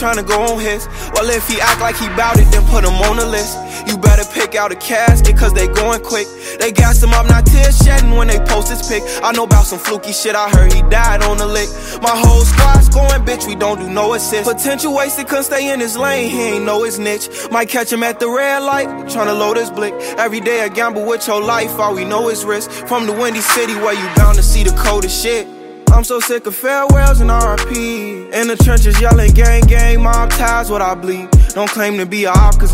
tryna go on his. Well, if he act like he bout it, then put him on the list. You better pick out a casket, cause they going quick. They gas him up, not tears shedding when they post his pic. I know about some fluky shit, I heard he died on the lick. My whole squad's going, bitch, we don't do no assist. Potential wasted, couldn't stay in his lane, he ain't know his niche. Might catch him at the red light, tryna load his blick. Every day a gamble with your life, all we know is risk. From the windy city where you bound to see the coldest shit. I'm so sick of farewells and RIP. In the trenches yelling gang, gang, mob ties what I bleed. Don't claim to be a op, cause